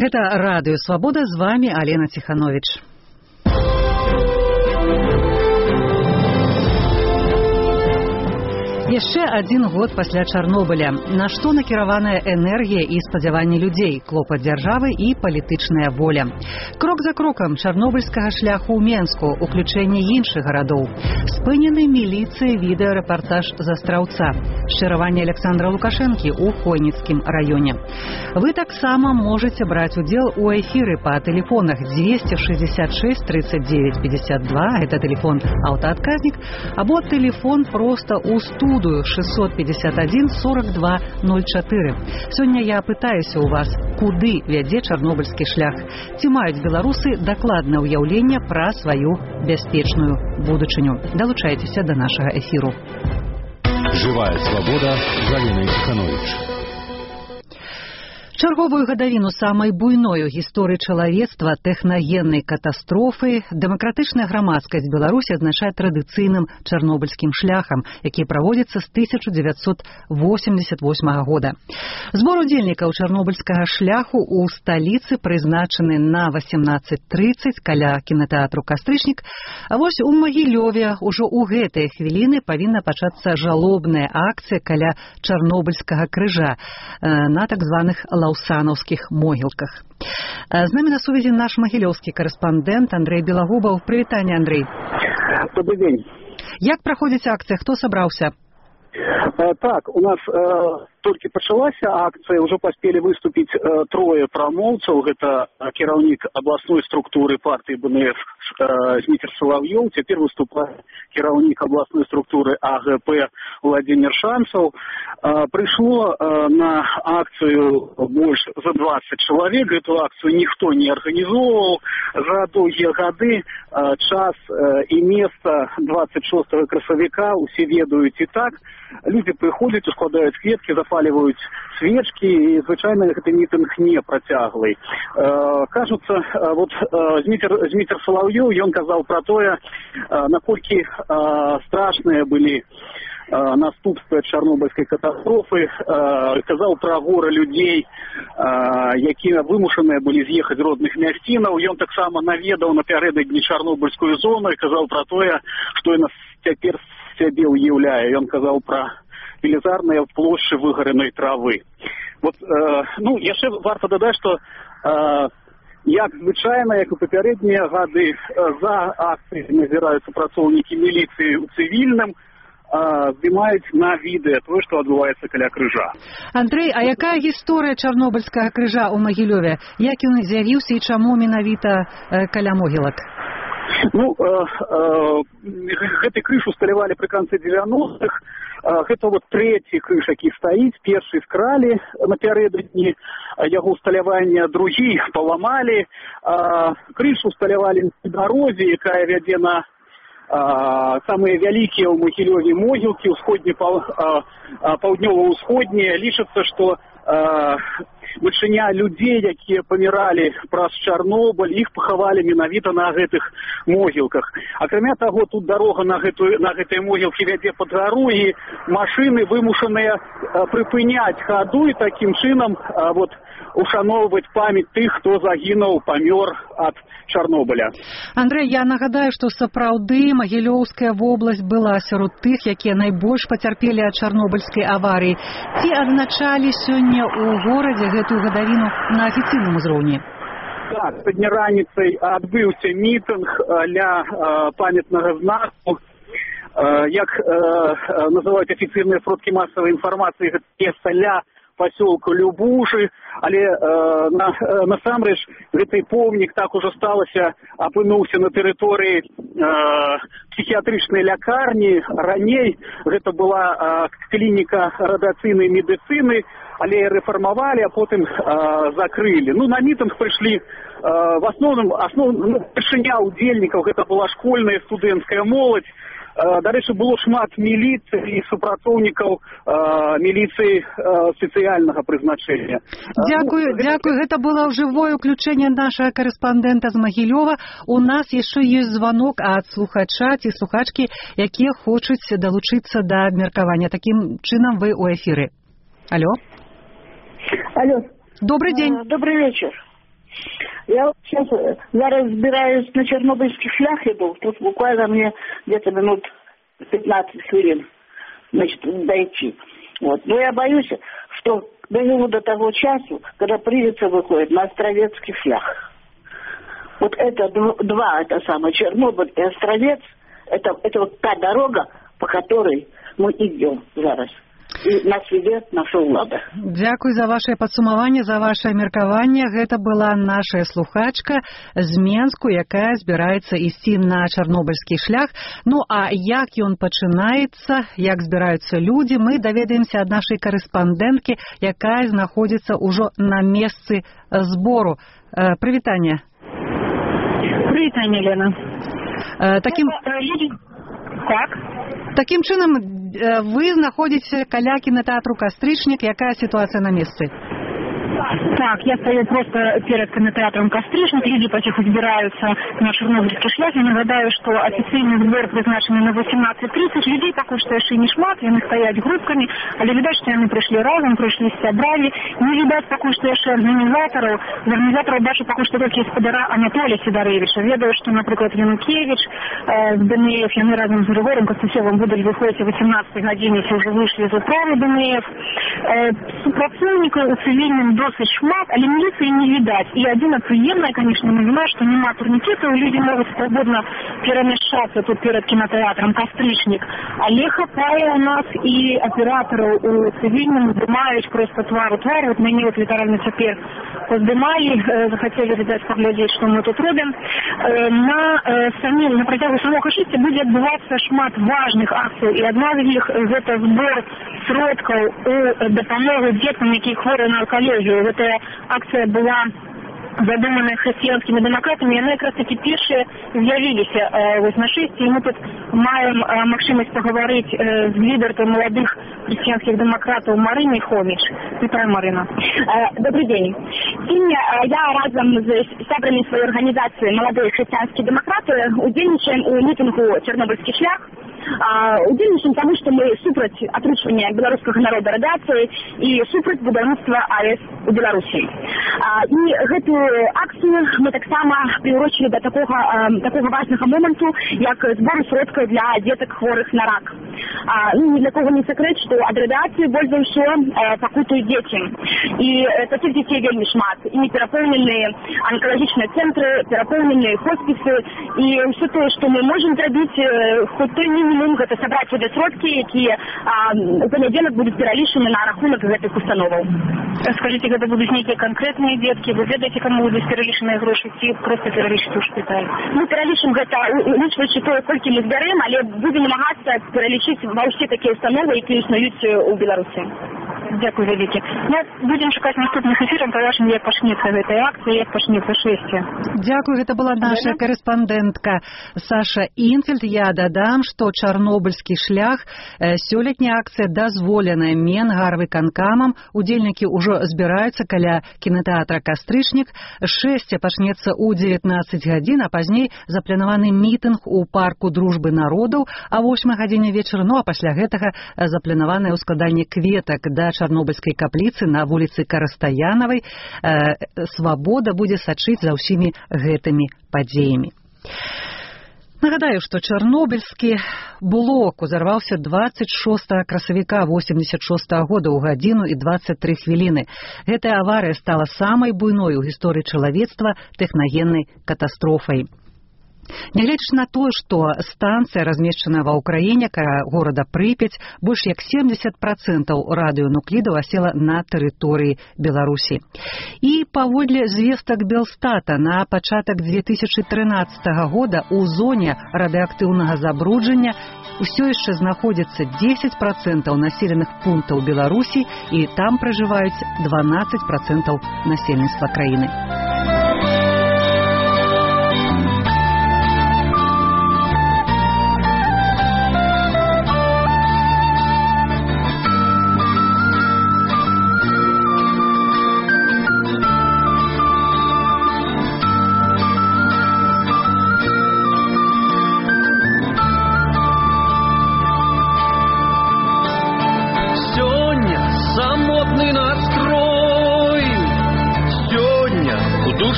Это Радио Свобода, с вами Алена Тиханович. Яшчэ адзін год пасля Чарнобыля. На што накіраваная энергія і спадзяванні людзей, клопат дзяржавы і палітычная воля. Крок за крокам чарнобыльскага шляху ў Менску, уключэнне іншых гарадоў. Спынены міліцыі відэарэпартаж з Астраўца. Шчыраванне Александра Лукашэнкі ў Хойніцкім раёне. Вы таксама можаце браць удзел у эфіры па тэлефонах 266 39 52, это тэлефон аўтаадказнік, або тэлефон проста ў студыю 651 42 04. Сёння я пытаюся ў вас, куды вядзе чарнобыльскі шлях? Ці маюць беларусы дакладнае ўяўленне пра сваю бяспечную будучыню? Далучайцеся да нашага эфіру. Живая свобода з Аленай Тиханович. Чарговую гадавіну самай буйной у гісторыі чалавецтва тэхнагеннай катастрофы дэмакратычная грамадскасць Беларусі адзначае традыцыйным чарнобыльскім шляхам, які праводзіцца з 1988 года. Збор удзельнікаў чарнобыльскага шляху ў сталіцы прызначаны на 18:30 каля кінатэатру «Кастрычнік». А вось у Магілёве ўжо ў гэтыя хвіліны павінна пачацца жалобная акцыя каля чарнобыльскага крыжа на так званых лаўсанаўскіх могілках. З намі на сувязі наш магілёўскі карэспандэнт Андрэй Белагубаў. Прывітанне, Андрэй. Добрый день. Як праходзіць акцыя? Хто сабраўся? Так, у нас только пачалася акция, уже поспели выступить трое промоўцаў. Это кіраўнік областной структуры партии БНФ Зміцер Салавьёў, теперь выступает кіраўнік областной структуры АГП Владимир Шанцев. Пришло на акцию больше за 20 человек. Эту акцию никто не организовывал. За долгие годы час и место 26 красавіка усе ведаюць і так. Люди приходят, ускладаюць кветкі, запаливают свечки, и, звычайно, гэты мітынг не працяглый. Кажется, вот Зміцер Салавьёў, ён казаў про тое, наколькі страшныя былі наступствы чарнобыльскай катастрофы, казаў пра гора людзей, якія вымушаныя былі з'ехаць з родных мясцінаў. Ён таксама наведаў напярэдадні чарнобыльскую зону і казаў пра тое, што яна цяпер сябе уяўляе. Ён казаў пра велізарныя плошчы выгаранай травы. Вот, яшчэ варта дадаць, што як звычайна, як і папярэднія гады, за акцыяй назіраюцца працоўнікі міліцыі ў цывільным, здымаюць на відэа тое, што адбываецца каля крыжа. Андрэй, а якая гісторыя чарнобыльскага крыжа ў Магілёве? Як ён з'явіўся і чаму менавіта каля могілак? Гэты крыж усталявалі пры канцы 90-х. Гэта вот трэці крыж, які стаіць. Першы скралі напярэдадні яго усталявання, другі паламалі. Крыж усталявалі на дарозе, якая вядзе на самыя вялікія ў Магілёве могілкі, паўднёва-ўсходнія. Лічыцца, што вышыня людзей, якія паміралі праз Чарнобыль, іх пахавалі менавіта на гэтых могілках. Акрамя таго, тут дарога на гэтыя могілкі вядзе пад гару, і машыны вымушаныя прыпыняць хаду і такім чынам ушаноўваць памяць тых, хто загінуў, памёр ад Чарнобыля. Андрэй, я нагадаю, што сапраўды Магілёўская вобласць была сярод тых, якія найбольш пацярпелі ад чарнобыльскай аварыі. Ці адзначалі сёння ў горадзе гэтую гадавіну на афіцыйным узроўні? Так, сёння раніцай адбыўся мітынг ля памятнага знаку. Як называюць афіцыйныя сродкі масавай інфармацыі, гэта месца ля пасёлку Любуши, але насамрэч гэты помнік так ужо сталася, апынуўся на тэрыторыі псіхіятрычнай лякарні. Раней гэта была клініка радыацыйнай медыцыны, але рэфармавалі, а потым закрылі. На мітынг прыйшлі в асноўным вышыня ўдзельнікаў, гэта была школьная студэнцкая моладзь. Дарэчы, было шмат міліцыі і супрацоўнікаў міліцыі спецыяльнага прызначэння. Дзякую. Гэта было жывое ўключэнне нашага карэспандэнта з Магілёва. У нас яшчэ ёсць званок ад слухача ці слухачкі, якія хочуць далучыцца да абмеркавання. Такім чынам вы ў эфіры. Алло. Алло. Добрый день. Добрый вечер. Я вот сейчас разбираюсь на Чернобыльских шлях иду. Тут буквально мне где-то минут 15 хвилин, значит, дойти. Вот. Но я боюсь, что доживу до того часу, когда придется выходит на Островецкий шлях. Вот это два, это самое, Чернобыль и Островец, это вот та дорога, по которой мы идем зараз. І нас веде наша ўлада. Дзякуй за вашае падсумаванне, за вашае меркаванне. Гэта была наша слухачка з Менску, якая збіраецца ісці на Чарнобыльскі шлях. Ну, а як ён пачынаецца, як збіраюцца людзі, мы даведаемся ад нашай карэспандэнткі, якая знаходзіцца ўжо на месцы збору. Прывітанне. Прывітанне, Лена. Такім чынам, вы знаходзіце каля кінатэатру «Кастрычнік». Якая сітуацыя на месцы? Так, я стою просто перед кинотеатром «Кастрычнік». Люди потиху збираются на Чернобыльский шлях. Я нагадаю, что официальный сбор призначены на 18:30. Людей пока что еще не шмат, яны стоять группками. Але видать, что они пришли разом, пришли с сябрами. Не видать пока что еще организаторов. В организаторов бачу пока что только господара Анатолия Сидоревича. Ведаю, что, например, Янукевич с ДНФ, яны разом с Григорием Костусевым будут выходить о 18 године, если уже вышли из управы ДНФ. Супрацоўнікаў у цивільным досыць шмат, але міліцыі не відаць. І адзіна прыемная, конечно, навіна, што няма турнікетаў, людзі могуць свабодна перамяшчацца тут перад кінатэатрам «Кастрычнік». Але хапае у нас і аператараў у цивільным, здымаюць проста твар у твар. Вот мяне вот літаральна цяпер поздымалі, захацелі, відаць, паглядзець, што мы тут робім. На працягу самога шыцця будзе адбывацца шмат важных акцый, і адна з іх гэта збор сродкаў у дапамогу дзеткам, якія хворыя на онкалогію. Гэтая акцыя была задуманная христианскими демократами, яны якраз таки першыя з'явіліся вось на шэсці, і мы тут маем магчымасць паговорыць з лідаркай маладых христианских демократаў Марынай Хоміч. Вітаю, Марына. Добрый день. Сегодня я разом с сябрами своей организации «Молодые христианские демократы» удзельнічаем у мітингу «Чернобыльский шлях». Удзельнічаем тому, что мы супраць атручвання беларускага народа радыяцыі і супраць будаўніцтва АЭС у Беларусі. І гэтую акцыю мы таксама прыўрочылі да такога важнага моманту, як збор сродкаў для дзетак хворых на рак. Ні для кого не сакрэт, што ад радыяцыі больш за ўсё пакутуюць дзеці. І такіх дзяцей вельмі шмат. І перапоўненыя онкалагічныя цэнтры, перапоўненыя хоспісы, і ўсё тое, што мы можам зрабіць, хоць той мінімум, гэта сабраць сюды сродкі, якія у панядзелак будуць пералічаны на рахунак гэтых установаў. Скажите, гэта будуць нейкія канкрэтныя дзеткі, вы ведаеце, каму будуць пералічаныя грошы, ці проста пералічыць у шпіталь? Мы пералічым гэта, улічваючы тое, колькі мы збярэм, але будзем намагацца пералічыць ва ўсе такія установы, якія існуюць у Беларусі. Дякую вялікі. Ну, будем шукаць наступных эфіраў, паважым, як пачнецца гэтая акцыя, як пачнецца шэсце. Дякую, гэта была наша карэспандэнтка Саша Інфельд. Я дадам, што Чарнобыльскі шлях сёлетняя акцыя дазволеная Менгарвыканкамам. Удзельнікі ўжо збіраюцца каля кінатэатра «Кастрычнік». Шэсце пачнецца ў 19 гадзін, а пазней запланаваны мітынг у парку Дружбы народаў а 8 гадзіне вечара. Ну, а пасля гэтага запланаванае ўскладанне кветак да Чарнобыльскай капліцы на вуліцы Карастаянавай. Свабода будзе сачыць за ўсімі гэтымі падзеямі. Нагадаю, што Чарнобыльскі блок узарваўся 26 красавіка 86 года ў гадзіну і 23 хвіліны. Гэтая аварыя стала самай буйной у гісторыі чалавецтва тэхнагеннай катастрофай. Нягледзячы на тое, што станцыя размешчана ва ўкраіне каля горада Прыпяць, больш як 70% радыёнуклідаў асела на тэрыторыі Беларусі. І паводле звестак Белстата на пачатак 2013 года ў зоне радыеактыўнага забруджання ўсё яшчэ знаходзіцца 10% населеных пунктаў Беларусі, і там пражываюць 12% насельніцтва краіны.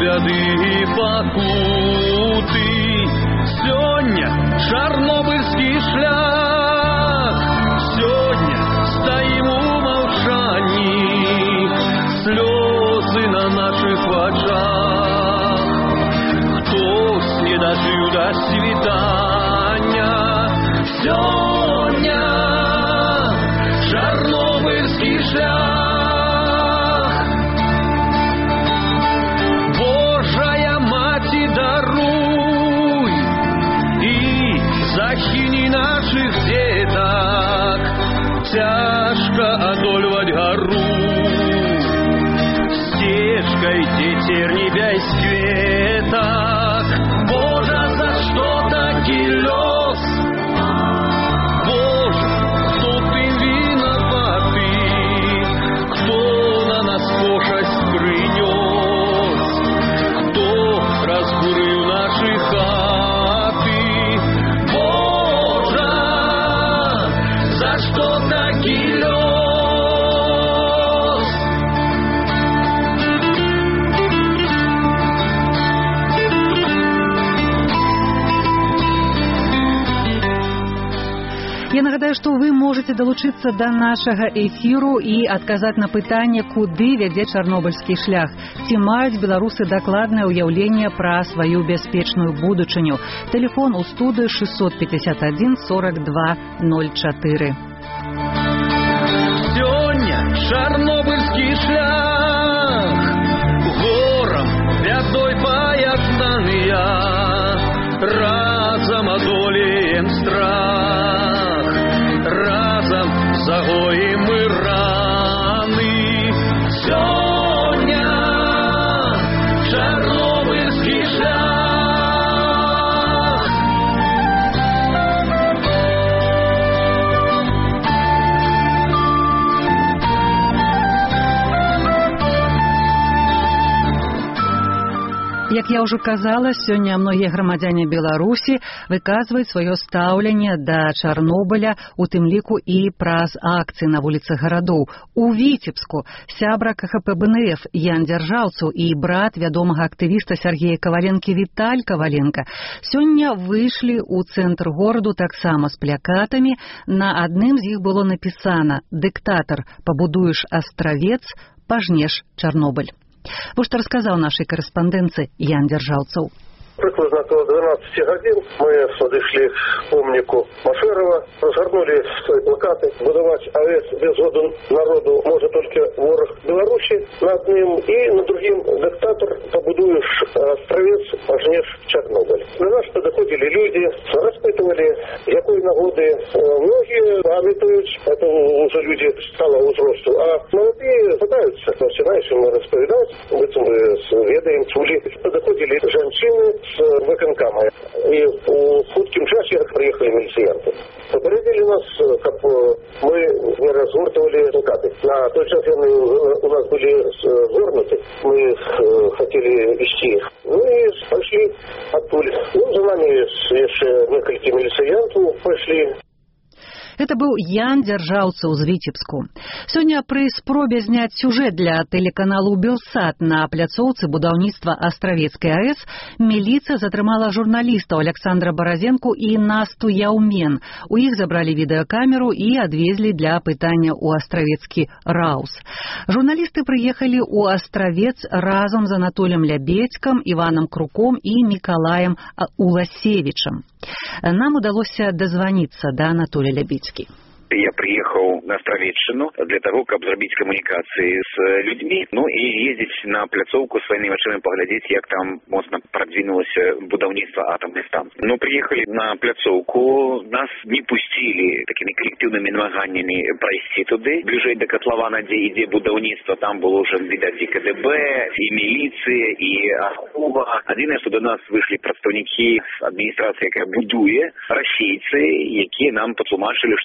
бяды і пакуты. Сёння чарнобыльскі шлях, сёння стаім у маўчанні, слёзы на нашых вачах. Хтось не дажыў да світання, сёння чарнобыльскі шлях. Божая маці, даруй і захіні нашых дзетак, цяжка адольваць гару. Стежкай цецер не без кветак. Божа, за што такі лёс? Боже, хто ты вінаваты? Хто на нас пошасць прынёс? Хто разбурыў нашы хаты? Божа, за што такі лёс? Я нагадаю, што вы можаце далучыцца да нашага эфіру і адказаць на пытанне, куды вядзе чарнобыльскі шлях. Ці маюць беларусы дакладнае ўяўленне пра сваю бяспечную будучыню. Тэлефон у студыі 651 42 04. Сёння чарнобыльскі шлях, горам бядой паяднаныя, разам адолеем страх, разам загоім мы раны. Сёння чарнобыльскі шлях. Як я ўжо казала, сёння многія грамадзяне Беларусі выказваюць сваё стаўленне да Чарнобыля, у тым ліку і праз акцыі на вуліцах гарадоў. У Віцебску сябра КХП БНФ Ян Дзяржаўцаў і брат вядомага актывіста Сергея Каваленкі Віталь Каваленка сёння выйшлі ў цэнтр гораду таксама з плакатамі. На адным з іх было напісана: «Дыктатар, пабудуеш астравец, пажнеш Чарнобыль». Вот что рассказал нашей корреспонденции Ян Дзяржаўцаў. Прикладно около 12 годин мы подошли к помнику Машерова, разгорнули свои плакаты. Будовать АЭС без воду народу может только ворог Беларуси над ним, и над другим диктатор побудуешь островец, пожнешь Чернобыль. На нас подходили люди, распытывали, какой нагоды. Многие памятуют, это уже люди стало возрасту, а молодые пытаются. Начинаешь им рассказать, мы ведаем, чули. Подходили женщины с виконками. И у хутким часе приехали милициянты. Попередили нас, как мы не разгортывали плакаты. На той час они у нас были свернуты. Мы хотели вести их. Ну и пошли оттуда. Ну, за нами еще несколько милициянтов пошли. Это быў Ян Дзяржаўцаў з Віцебску. Сёння пры спробе зняць сюжэт для тэлеканалу «Белсат» на пляцоўцы будаўніцтва Астравецкай АЭС міліцыя затрымала журналістаў Александра Баразенку і Насту Яўмен. У іх забралі відэакамеру і адвезлі для пытання ў Астравецкі РАУС. Журналісты прыехалі ў Астравец разам з Анатолем Лябедзькам, Іванам Круком і Мікалаем Уласевічам. Нам удалося дазваніцца да Анатолія Лябедзькі. Я приехал на Островеччину для того, как зробить коммуникации с людьми, ну и ездить на пляцовку своими очами поглядеть, как там моцно продвинулось будаўніцтва атомной станции. Но приехали на пляцовку, нас не пустили такими коллективными намаганиями пройти туда. Ближе до котлована, где будаўніцтва, там было уже, видать, и КДБ, и милиция, и Ахова. Один, что до нас вышли представники администрации, которая будуе, российцы, які нам потлумачили, что для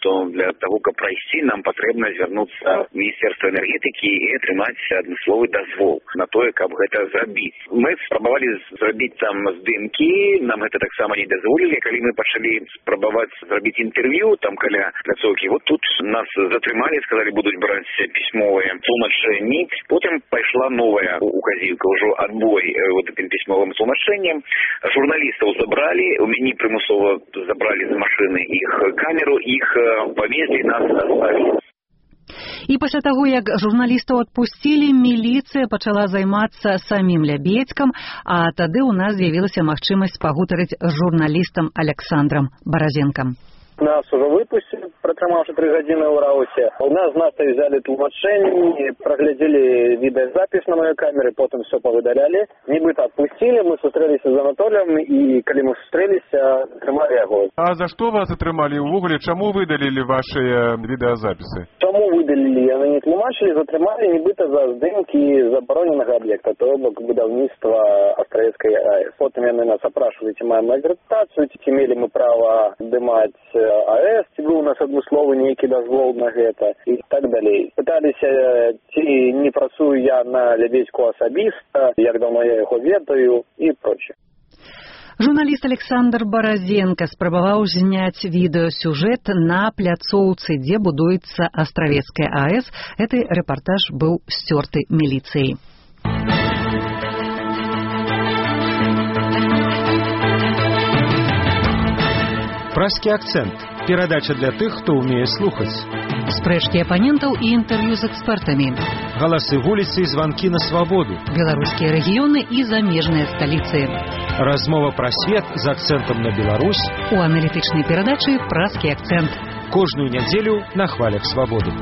для того, каб прайсці, нам патрэбна звярнуцца в Міністэрства энергетыкі і атрымаць адмысловы дазвол на тое, каб гэта зрабіць. Мы спрабавалі зрабіць там здымкі, нам гэта таксама не дазволілі. Калі мы пачалі спрабаваць зрабіць інтэрв'ю там каля пляцоўкі, вот тут нас затрымалі, сказалі, будуць браць пісьмовыя тлумачэнні. Потым пайшла новая указівка, ўжо адбой вот этим пісьмовым тлумачэннем. Журналістаў забралі, у мяне прымусова забралі з машыны іх камеру, іх павезлі, нас оставілі. І пасля таго, як журналістаў адпусцілі, міліцыя пачала займацца самім Лябедзькам, а тады ў нас з'явілася магчымасць пагутарыць з журналістам Александром Баразенком. Нас уже выпустили, протримавши 3 годины в Раусе. У нас взяли тлумачение, проглядели видеозапись на моей камере, потом все повыдаляли. Нібито отпустили, мы встретились с Анатолием, и когда мы встретились, затримали его. А за что вас затримали? Увогуле, чему выдалили ваши видеозаписи? Чому видалили? Они не тлумачили, затримали нібито за здимки забороненого объекта, то бок будівництва Островецької АЭС. Потом они нас опрашивали, чи маємо акредитацію, чи имели мы право дымать АЭС, ці быў у нас адмысловы нейкі дазвол на гэта і так далей. Пыталіся, ці не працую я на Лябедзьку асабіста, як давно я яго ведаю і прочее. Журналіст Александр Баразенко спрабаваў зняць відэасюжэт на пляцоўцы, дзе будуецца Островецкая АЭС. Гэты рэпартаж быў сцёрты міліцыяй. Пражскі акцэнт. Перадача для тых, хто ўмее слухаць. Спрэчкі апанентаў і інтэрв'ю з экспертамі. Галасы вуліцы і званкі на свабоду. Беларускія рэгіёны і замежныя сталіцы. Размова пра свет з акцэнтам на Беларусь. У аналітычнай перадачы «Пражскі акцэнт». Кожную нядзелю на хвалях свабоды.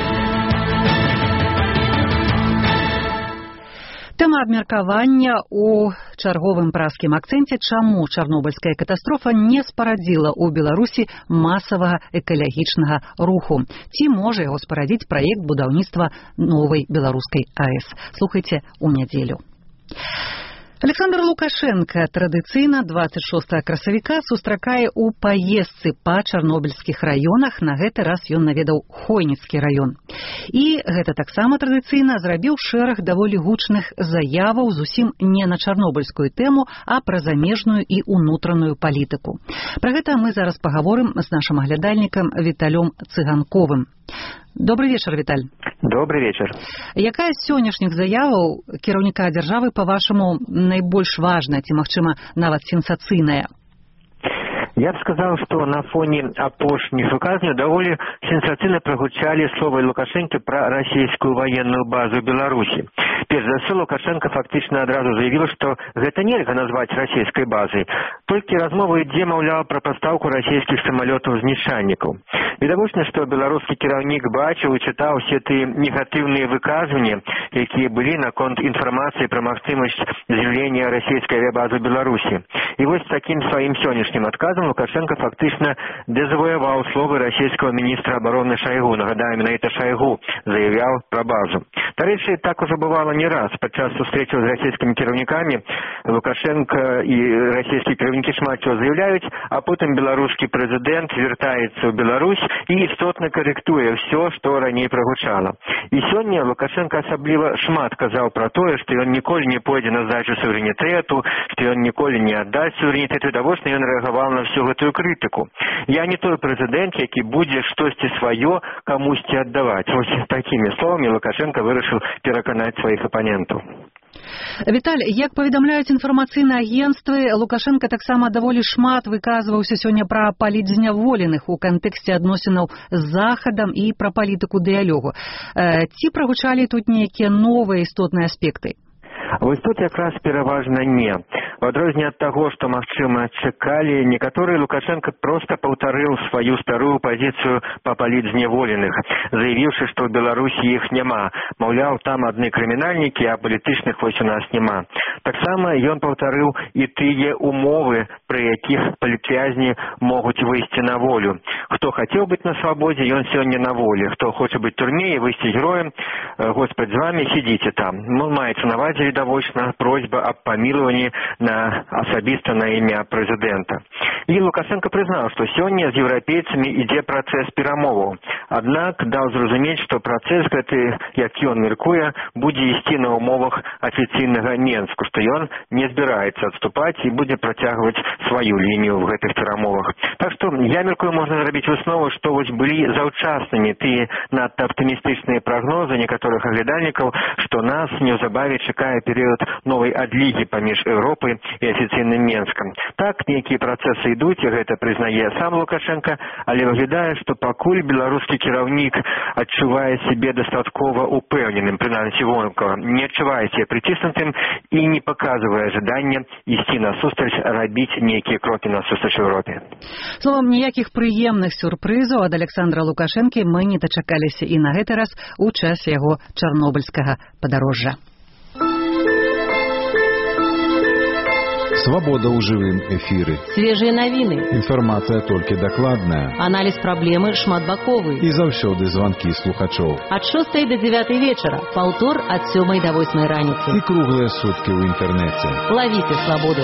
Тэма абмеркавання ў чарговым пражскім акцэнце, чаму чарнобыльская катастрофа не спарадзіла ў Беларусі масавага экалагічнага руху. Ці можа яго спарадзіць праект будаўніцтва новай беларускай АЭС. Слухайце ў нядзелю. Александр Лукашенко традыцыйна 26 красавіка сустракае ў паездцы па чарнобыльскіх раёнах. На гэты раз ён наведаў Хойніцкі раён. І гэта таксама традыцыйна зрабіў шэраг даволі гучных заяваў зусім не на чарнобыльскую тэму, а пра замежную і ўнутраную палітыку. Пра гэта мы зараз пагаворым з нашым аглядальнікам Віталём Цыганковым. Добрый вечер, Виталь. Добрый вечер. Якая з сённяшніх заяваў кіраўніка дзяржавы, па-вашаму, найбольш важная, ці, магчыма, нават сенсацыйная? Я бы сказал, что на фоне апошних указаний довольно сенсацийно прогучали слова Лукашенко про российскую военную базу в Беларуси. Перш за все, Лукашенко фактично одразу заявил, что это нельзя назвать российской базой. Только размова ідзе, маўляў, про поставку российских самолетов-знішальников. Відавочна, что белорусский кіраўнік бачыў и читал все эти негативные выказывания, какие были наконт информации про магчымасць з'яўлення российской авиабазы в Беларуси. И вот с таким своим сённяшнім отказом Лукашенко фактично дезавоевал словы российского министра обороны Шойгу. Нагадаем, менавіта Шойгу заявлял про базу. Дарэчы, так уже бывало не раз. Падчас сустрэчаў з расійскімі кіраўнікамі Лукашенко и российские кіраўнікі шмат чего заявляют, а потом белорусский президент вертается в Беларусь и істотно корректуе все, что ранее прогучало. И сегодня Лукашенко особливо шмат казал про то, что он николи не пойдет на сдачу суверенитету, что он николи не отдаст суверенитет, и того, что он реагировал на всю эту критику. Я не той президент, який буде штосьці свое комусь отдавать. Вот такими словами Лукашенко вырашил переконать своих оппонентов. Віталь, як паведамляюць інфармацыйныя агенцтвы, Лукашенко таксама даволі шмат выказваўся сёння пра палітзняволеных у кантэксце адносінаў з Захадам і пра палітыку дыялогу. Ці прагучалі тут нейкія новыя істотныя аспекты? Вось тут якраз пераважна не. В адрозненне ад таго, што, магчыма, чакалі, некаторыя Лукашенко проста паўтарыў сваю старую пазіцыю па палітзняволеных, заявіўшы, што ў Беларусі іх няма. Маўляў, там адны крымінальнікі, а палітычных вось у нас няма. Таксама ён паўтарыў і тыя умовы, пры якіх палітвязні могуць выйсці на волю. Хто хацеў быць на свабодзе, ён сёння на волі. Хто хоча быць у турме і выйсці героем, Господь з вамі, сидзіце там. Маецца на ўвазе відавочна просьба аб памілаванні асабіста на імя прэзідэнта. І Лукашенко прызнаў, што сёння з еўрапейцамі ідзе працэс перамоваў. Аднак даў зразумець, што працэс гэты, як ён мяркуе, будзе ісці на умовах афіцыйнага Менску, што ён не збіраецца адступаць і будзе працягваць сваю лінію в гэтых перамовах. Так што, я мяркую, можна зрабіць выснову, што вось былі заўчаснымі тыя надта аптымістычныя прагнозы некаторых аглядальнікаў, што нас неўзабаве чакае перыяд новай адлігі паміж Еўропай і афіцыйным Менскам. Так, нейкія працэсы ідуць, і гэта прызнае сам Лукашенко, але выглядае, што пакуль беларускі кіраўнік адчувае сябе дастаткова упэўненым, прынамсі вонкава, не адчувае сябе прыціснутым і не паказвае жаданне ісці насустрач, рабіць нейкія крокі насустрач Еўропе. Словам, ніякіх прыемных сюрпрызаў ад Александра Лукашэнкі мы не дачакаліся і на гэты раз у часе яго чарнобыльскага падарожжа. Свобода ў жывым эфіры. Свежыя навіны. Інфармацыя толькі дакладная. Аналіз праблемы шматбаковы. І заўсёды званкі слухачоў. Ад 6 до 9 вечара. Паўтор ад 7 до 8 раніцы. І круглыя суткі ў інтэрнэце. Лавіце свабоду.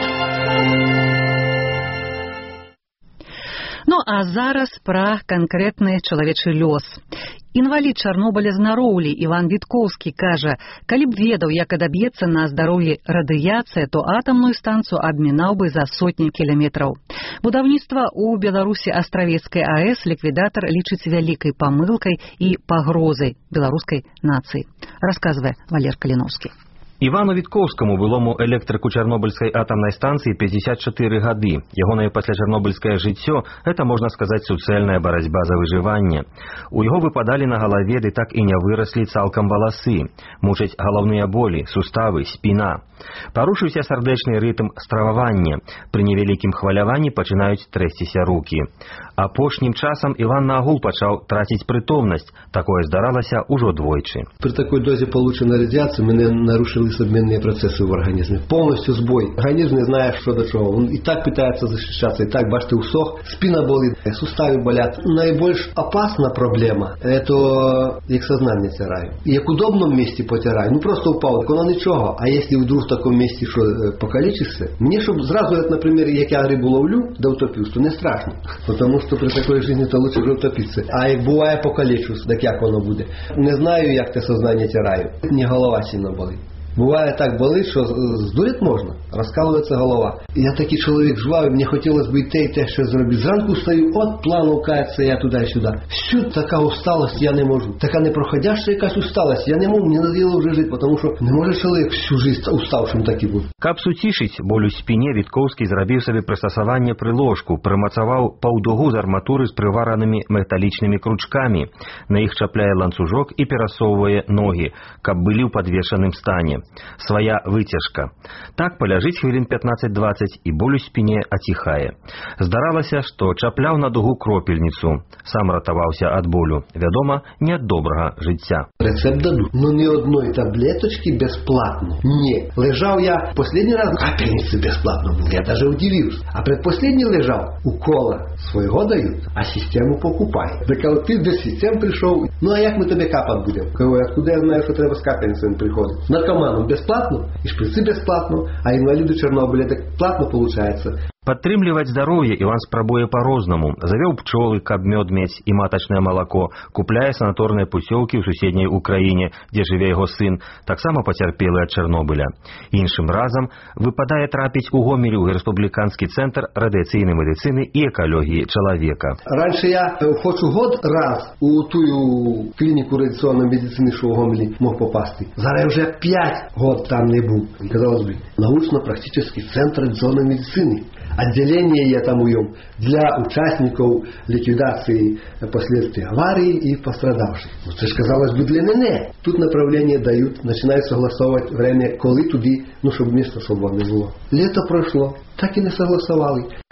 Ну, а зараз пра канкрэтны чалавечы лёс. Інвалід Чарнобыля з Нароўлі Іван Віткоўскі кажа, калі б ведаў, як адаб'ецца на здароўі радыяцыя, то атамную станцыю абмінаў бы за сотні кіламетраў. Будаўніцтва ў Беларусі Астравецкай АЭС ліквідатар лічыць вялікай памылкай і пагрозай беларускай нацыі. Расказвае Валер Каліновскі. Івану Віткоўскаму, былому электрыку Чарнобыльскай атамнай станцыі, 54 гады. Ягонае паслячарнобыльскае жыццё – это, можна сказаць, суцэльная барацьба за выжыванне. У яго выпадалі на галаве, ды так і не выраслі цалкам валасы. Мучаць галаўныя болі, суставы, спіна. Парушыўся сардэчны рытм стрававання. Пры невялікім хваляванні пачынаюць трэсціся рукі. Апошнім часам Іван наагул пачаў траціць прытомнасць. Такое здаралася ўжо двойчы. При такой дозе полученной радиации мы нарушились обменные процессы в организме. Полностью сбой. Организм не знает, что до чего. Он и так пытается защищаться, и так, бачите, усох, спина болит, суставы болят. Наибольш опасна проблема – это як сознание тираю. И як в удобном месте потираю. Ну просто упал, воно ничего. А если вдруг в таком месте, что покалечишься, мне, чтобы сразу, например, як я рыбу ловлю, да утопился, то не страшно. Потому что при такой жизни то лучше вже утопиться. А як буває покалечусь, так як воно буде? Не знаю, як те сознание тираю. Не голова сильно болить. Буває так болить, що здурити можна, розкалується голова. Я такий чоловік жвавий, мені хотілося б і те, що зробити. Зранку встаю, от плану кається я туди і сюди. Всю така усталость я не можу. Така непроходяща якась усталость. Я не можу, мені надоело вже жити, тому що не може чоловік всю життя уставшим таки бути. Каб суцішыць боль у спіне, Віткоўскі зрабіў сабе прыстасаванне прыложку, прымацаваў паўдугу з арматуры з прываранымі металічнымі кручкамі. На іх чапляе ланцужок і перасоўвае ногі, каб былі ў падвешаным стане. Свая выцяжка. Так паляжыць хвілін 15-20 і боль у спіне аціхае. Здаралася, што чапляў на дугу кропельніцу. Сам ратаваўся ад болю. Вядома, не ад добрага жыцця. Рецепт даду. Но ни одной таблеточки бесплатно. Не. Лежал я последний раз, капельницы бесплатно был. Я даже удивился. А предпоследний лежал. Укола своего дают, а систему покупай. Так вот ты без систем пришел. Ну а як мы тебе капать будем? Откуда я знаю, что треба с капельницами приходить? Наркоманом бесплатно, и шприцы бесплатно, а инвалиду Чернобыля так платно получается. Падтрымліваць здароўе Іван спрабуе па-рознаму. Завёў пчолы, каб мёд мець і матачнае малако, купляе санаторныя пуцёўкі ў суседняй Украіне, дзе жыве яго сын, таксама пацярпелы ад Чарнобыля. Іншым разам выпадае трапіць у Гомелі ў Рэспубліканскі цэнтр радыяцыйнай медыцыны і экалогіі чалавека. Раньше я хочу год раз у тую клініку радыацыйнай медыцыны, що у Гомелі мог попасти. Зараз вже 5 год там не був. Казалось бы, научно-практический центр радыацыйнай медыцыны. Отделение я там уем для участников ликвидации последствий аварии и пострадавших. Ну, це ж, казалось бы, для мене. Тут направление дают, начинают согласовывать время, коли туди, ну, щоб місто свободне було. Лето пройшло, так і не согласовали.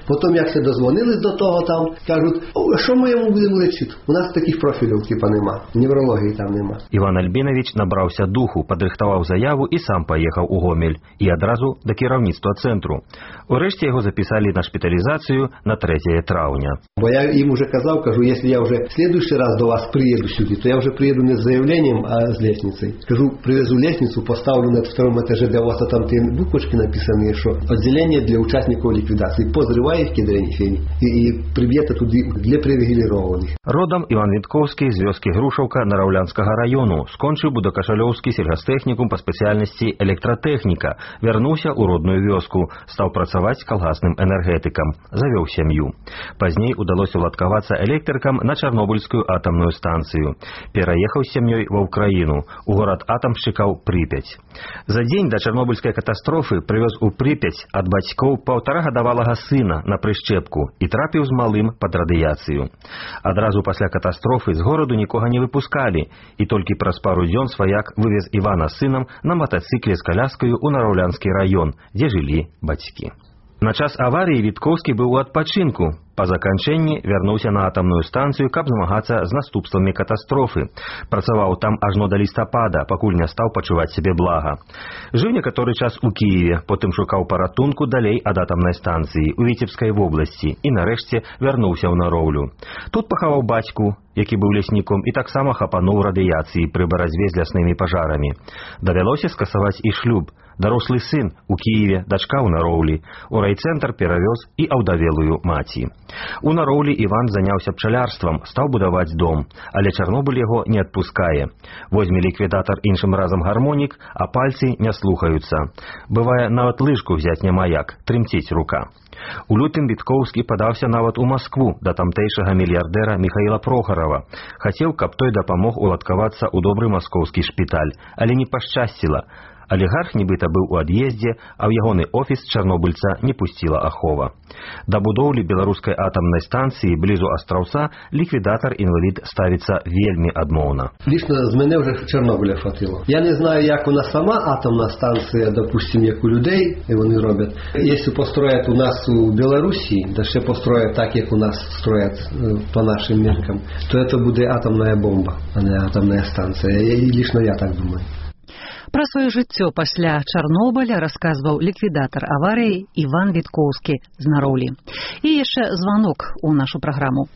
Потім, як ще дозвонились до того там, кажуть, що ми йому будемо лечити? У нас таких профілів типа нема, неврології там нема. Іван Альбінович набрався духу, падрыхтаваў заяву і сам паехаў у Гомель. І адразу да кіраўніцтва цэнтру. Урэшце яго запісалі на шпіталізацыю на 3 траўня. Бо я им уже казал, кажу, если я уже в следующий раз до вас приеду сюда, то я уже приеду не с заявлением, а с лестницей. Кажу, привезу лестницу, поставлю на втором этаже для вас, а там те буквочки написаны, что отделение для участников ликвидации. Позрывай их кедрени фени и прибьета туда для привилегированных. Родом Іван Вітковскі з вёскі Грушаўка Нараўлянскага району. Скончыў Будакашалёўскі сельгастэхнікум па спецыяльнасці электратэхніка. Вярнуўся ў родную вёску. Стаў працаваць калгасным энергетыкам. Завёў сям'ю. Пазней удалося уладкавацца электрыкам на Чарнобыльскую атамную станцыю. Пераехаў з сям'ёй ва Ўкраіну, у горад атамшчыкаў Прыпяць. За дзень да Чарнобыльскай катастрофы прывёз у Прыпяць ад бацькоў 1,5-гадовалага сына на прышчэпку і трапіў з малым пад радыяцыю. Адразу пасля катастрофы з гораду нікога не выпускалі, і толькі праз пару дзён сваяк вывез Івана з сынам на матацыкле з каляскаю ў Нараўлянскі раён, дзе жылі бацькі. На час аварыі Віткоўскі быў у адпачынку. Па заканчэнні вярнуўся на атамную станцыю, каб змагацца з наступствамі катастрофы. Працаваў там ажно да лістапада, пакуль не стаў пачуваць сябе блага. Жыў некаторы час у Кіеве, потым шукаў паратунку далей ад атамнай станцыі ў Віцебскай вобласці і нарэшце вярнуўся ў Нароўлю. Тут пахаваў бацьку, які быў лясніком і таксама хапануў радыяцыі пры барацьбе з ляснымі пажарамі. Давялося скасаваць і шлюб. Дарослы сын у Кіеве, дачка ў Нароўлі. У райцэнтр перавёз і аўдавелую маці. У Нароўлі Іван заняўся пчалярствам, стаў будаваць дом, але Чарнобыль яго не адпускае. Возьме ліквідатар іншым разам гармонік, а пальцы не слухаюцца. Бывае, нават лыжку взяць няма як, трымціць рука. У лютым Віткоўскі падаўся нават у Маскву да тамтэйшага мільярдэра Міхаіла Прохарова. Хацеў, каб той дапамог уладкавацца ў добры маскоўскі шпіталь, але не пашчасціла. Алігарх нібыта быў у ад'ездзе, а ў ягоны офіс чарнобыльца не пусціла ахова. Да будоўлі беларускай атамнай станцыі блізу Астраўца ліквідатар-інвалід ставіцца вельмі адмоўна. Лично з мене вже Чорнобиля хватило. Я не знаю, як у нас сама атомна станція, допустим, як у людей, і вони роблять. Якщо построять у нас у Білорусі, да ще построять так, як у нас строять по нашим міркам, то це буде атомна бомба, а не атомна станція. І лично я так думаю. Пра сваё жыццё пасля Чарнобыля расказваў ліквідатар аварыі Іван Віткоўскі з Нароўлі. І яшчэ званок у нашу праграму.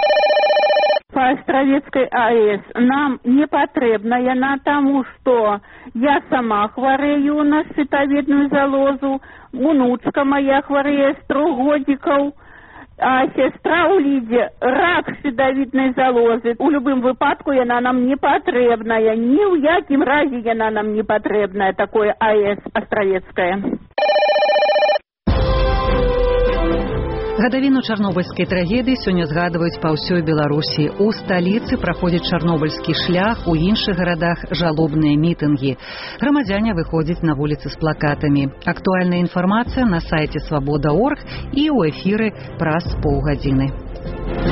По Островецкой АЭС нам не патрэбна яна, таму што я сама хварэю на шчытавідную залозу, унучка моя хварэе з 3 годзікаў, а сестра у Лідзе рак шчытавіднай залозы. У любым выпадку яна нам не патрэбная, ні ў якім разе яна нам не патрэбная, такое АЭС Островецкая. Гадавіну чарнобыльскай трагедыі сёння згадваюць па ўсёй Беларусі. У сталіцы праходзіць чарнобыльскі шлях, у іншых гарадах жалобныя мітынгі. Грамадзяне выходзяць на вуліцы з плакатамі. Актуальная інфармацыя на сайце свабода.орг і ў эфіры праз паўгадзіны.